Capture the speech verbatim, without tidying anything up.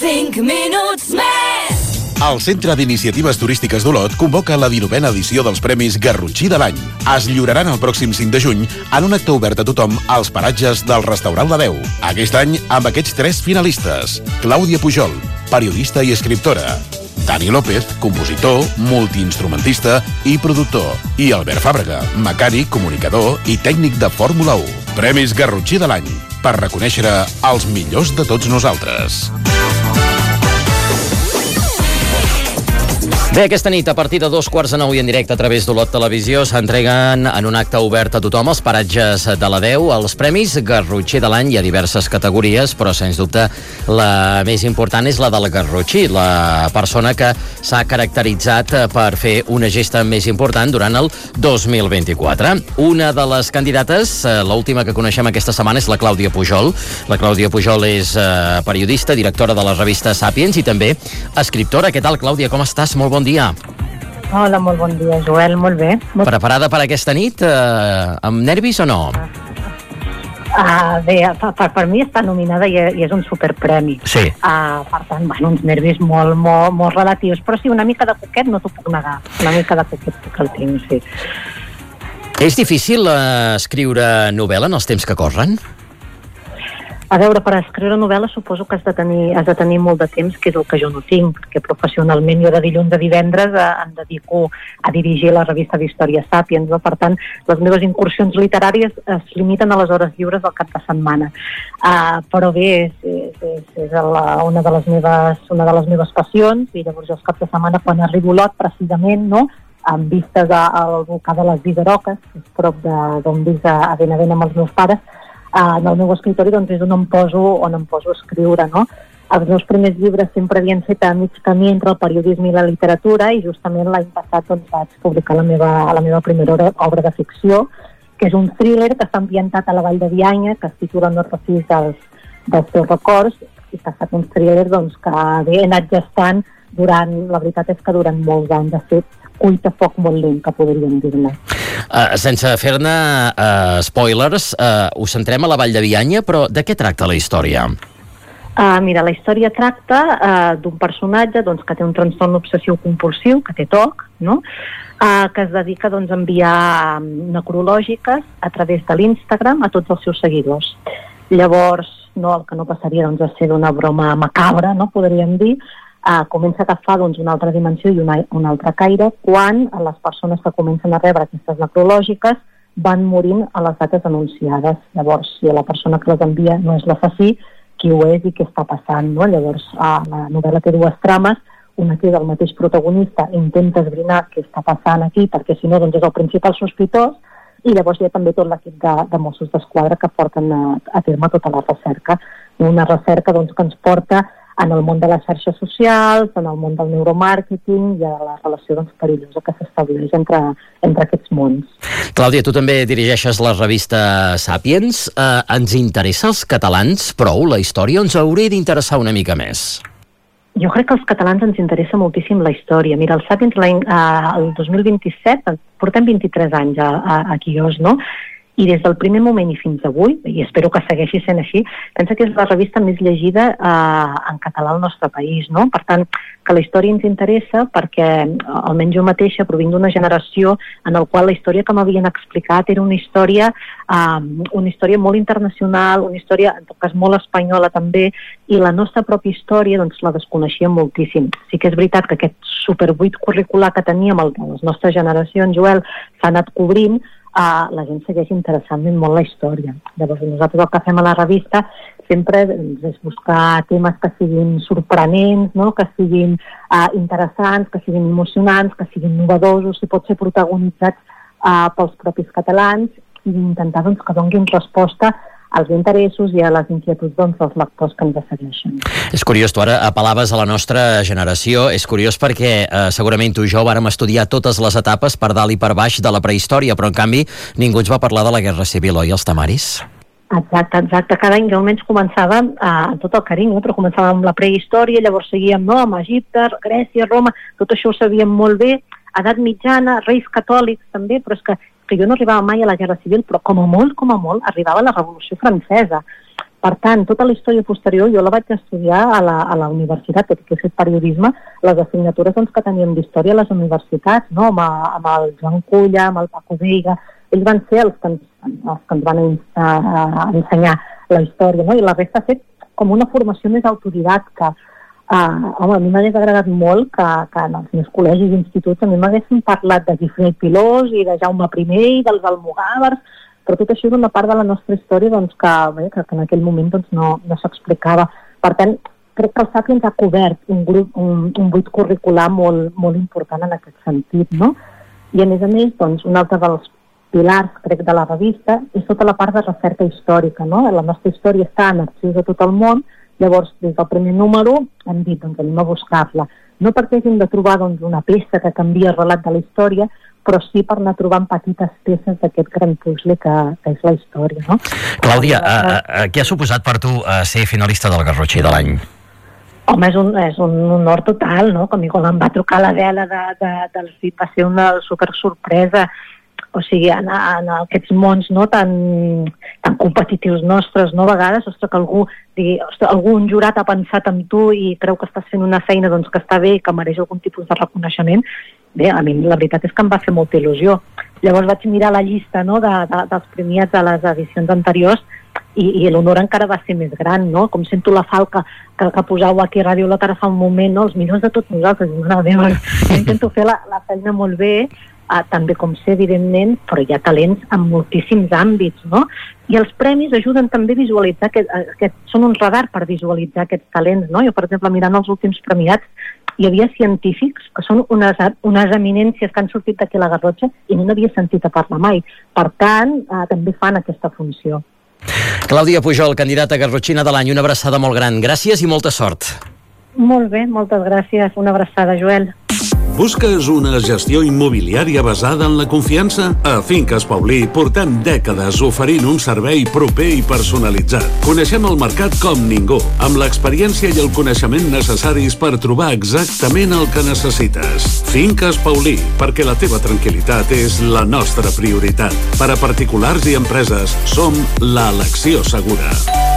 cinc minuts més! El Centre d'Iniciatives Turístiques d'Olot convoca la dinovena edició dels Premis Garrotxí de l'any. Es lliuraran el pròxim cinc de juny en un acte obert a tothom als paratges del restaurant La Deu. Aquest any, amb aquests tres finalistes: Clàudia Pujol, periodista i escriptora; Dani López, compositor, multiinstrumentista i productor; i Albert Fàbrega, mecànic, comunicador i tècnic de Fórmula u. Premis Garrotxí de l'any, per reconèixer els millors de tots nosaltres. Bé, aquesta nit, a partir de dos quarts de nou i en directe a través d'Olot Televisió, s'entreguen en un acte obert a tothom als paratges de la Deu els Premis Garrotxí de l'any. Hi ha diverses categories, però sens dubte la més important és la del Garrotxí, la persona que s'ha caracteritzat per fer una gesta més important durant el dos mil vint-i-quatre. Una de les candidates, l'última que coneixem aquesta setmana, és la Clàudia Pujol. La Clàudia Pujol és periodista, directora de la revista Sàpiens i també escriptora. Què tal, Clàudia? Com estàs? Molt bon Bon dia. Hola, molt bon dia, Joel, molt bé. Molt... Preparada per aquesta nit? Eh, amb nervis o no? Uh, bé, per, per mi està nominada i, i és un superpremi. Sí. Uh, per tant, bueno, uns nervis molt, molt, molt relatius, però sí, una mica de coquet no t'ho puc negar. Una mica de coquet que el tinc, sí. És difícil uh, escriure novel·la en els temps que corren? A veure, per escriure novel·la suposo que has de, tenir, has de tenir molt de temps, que és el que jo no tinc, perquè professionalment jo de dilluns a divendres eh, em dedico a dirigir la revista d'Història Sàpiens, no? Per tant, les meves incursions literàries es limiten a les hores lliures del cap de setmana. Uh, però bé, és, és, és, és la, una, de les meves, una de les meves passions, i llavors jo els caps de setmana, quan arribo a Olot, precisament, no?, amb vistes al volcà de les Vigaroques, que és prop d'on visc a, a Benavent amb els meus pares, Uh, en el meu escritori, doncs, és on em poso, on em poso a escriure, no? Els meus primers llibres sempre havien fet a mig camí entre el periodisme i la literatura, i justament l'any passat doncs, vaig publicar la meva, la meva primera obra, obra de ficció, que és un thriller que està ambientat a la Vall de Bianya, que es titula No et refis dels, dels teus records, i que ha estat un thriller doncs, que bé, he anat gestant durant, la veritat és que durant molts anys, de fet, cuita foc molt lent, que podríem dir-ne. Uh, sense fer-ne uh, spoilers, uh, us centrem a la Vall de Bianya, però de què tracta la història? Uh, mira, la història tracta uh, d'un personatge doncs, que té un trastorn obsessiu compulsiu, que té T O C, no? uh, que es dedica doncs, a enviar necrològiques a través de l'Instagram a tots els seus seguidors. Llavors, no, el que no passaria doncs, a ser d'una broma macabra, no? Podríem dir, Uh, comença a agafar doncs, una altra dimensió i una, un altre caire quan les persones que comencen a rebre aquestes necrològiques van morint a les dates anunciades. Llavors, si la persona que les envia no és l'assassí, qui ho és i què està passant, no? Llavors, uh, la novel·la té dues trames, una que és el mateix protagonista, intenta esbrinar què està passant aquí, perquè si no doncs és el principal sospitós, i llavors hi ha també tot l'equip de, de Mossos d'Esquadra que porten a, a terme tota la recerca. Una recerca doncs, que ens porta en el món de les xarxes socials, en el món del neuromàrqueting i a la relació doncs, perillosa que s'estableix entre, entre aquests mons. Clàudia, tu també dirigeixes la revista Sàpiens. Eh, ens interessa als catalans prou la història o ens hauria d'interessar una mica més? Jo crec que als catalans ens interessa moltíssim la història. Mira, el Sàpiens l'any, eh, el dos mil vint-i-set, portem vint-i-tres anys a, a, a Quios, no? I des del primer moment i fins avui, i espero que segueixi sent així, pensa que és la revista més llegida eh, en català al nostre país, no? Per tant, que la història ens interessa perquè, almenys jo mateixa, provinc d'una generació en la qual la història que m'havien explicat era una història, eh, una història molt internacional, una història, en tot cas, molt espanyola també, i la nostra pròpia història doncs, la desconeixíem moltíssim. Sí que és veritat que aquest superbuit curricular que teníem a les nostres generacions, Joel, s'ha anat cobrint, Uh, la gent segueix interessant-me molt la història. Llavors, nosaltres el que fem a la revista sempre doncs, és buscar temes que siguin sorprenents, no? Que siguin uh, interessants, que siguin emocionants, que siguin novedosos, si pot ser protagonitzats uh, pels propis catalans, i intentar doncs, que donin resposta als interessos i a les inquietuds doncs, dels lectors que ens segueixen. És curiós, tu ara apel·laves a la nostra generació, és curiós perquè eh, segurament tu i jo vàrem estudiar totes les etapes per dalt i per baix de la prehistòria, però en canvi ningú ens va parlar de la Guerra Civil, oi, els temaris? Exacte, exacte. Cada any jo almenys començava eh, amb tot el carinyo, però començàvem amb la prehistòria, llavors seguíem no, amb Egipte, Grècia, Roma, tot això ho sabíem molt bé, edat mitjana, reis catòlics també, però és que que jo no arribava mai a la Guerra Civil, però com a molt, com a molt, arribava a la Revolució Francesa. Per tant, tota la història posterior jo la vaig estudiar a la, a la universitat, tot i que he fet periodisme, les assignatures doncs, que teníem d'història a les universitats, no? amb, amb el Joan Culla, amb el Paco Veiga, ells van ser els que ens, els que ens van uh, ensenyar la història, no? I la resta ha fet com una formació més autodidacta. Uh, home, a mi m'hagués agradat molt que, que en els meus col·legis i instituts a mi m'haguessin parlat de Guifré i Pilós i de Jaume primer i dels almogàvers, però tot això és una part de la nostra història doncs, que, bé, que, que en aquell moment doncs, no, no s'explicava. Per tant, crec que el Sàpiens ha cobert un, grup, un, un buit curricular molt, molt important en aquest sentit, no? I a més a més, doncs, un altre dels pilars, crec, de la revista és tota la part de recerca històrica, no? La nostra història està en arxius de tot el món. Llavors, des del primer número hem dit, doncs, anem a buscar-la. No perquè hàgim de trobar doncs, una peça que canvia el relat de la història, però sí per anar trobant petites peces d'aquest gran puzzle que, que és la història, no? Clàudia, a, a, què ha suposat per tu a ser finalista del Garrotxer de l'any? Home, és un, és un honor total, no? Com quan em va trucar l'Adela de, de, del C I P, va ser una super sorpresa. O sigui, en, en aquests mons no, tan, tan competitius nostres, no, a vegades, ostres, que algú, digui, ostres, algun jurat ha pensat en tu i creu que estàs fent una feina doncs, que està bé i que mereix algun tipus de reconeixement, bé, a mi la veritat és que em va fer molta il·lusió. Llavors vaig mirar la llista no, de, de, dels premiats de les edicions anteriors i, i l'honor encara va ser més gran, no? Com sento la falca que, que posau aquí a Ràdio Olot ara fa un moment, no? Els millors de tots nosaltres, no, Déu, jo intento fer la, la feina molt bé, Uh, també com sé, evidentment, però hi ha talents en moltíssims àmbits, no? I els premis ajuden també a visualitzar, aquest, aquest, són un radar per visualitzar aquests talents, no? Jo, per exemple, mirant els últims premiats, hi havia científics que són unes, unes eminències que han sortit d'aquí a la Garrotxa i no n'havia sentit a parlar mai. Per tant, uh, també fan aquesta funció. Clàudia Pujol, candidata garrotxina de l'any, una abraçada molt gran. Gràcies i molta sort. Molt bé, moltes gràcies. Una abraçada, Joel. Busques una gestió immobiliària basada en la confiança? A Finques Paulí portem dècades oferint un servei proper i personalitzat. Coneixem el mercat com ningú, amb l'experiència i el coneixement necessaris per trobar exactament el que necessites. Finques Paulí, perquè la teva tranquil·litat és la nostra prioritat. Per a particulars i empreses, som l'elecció segura.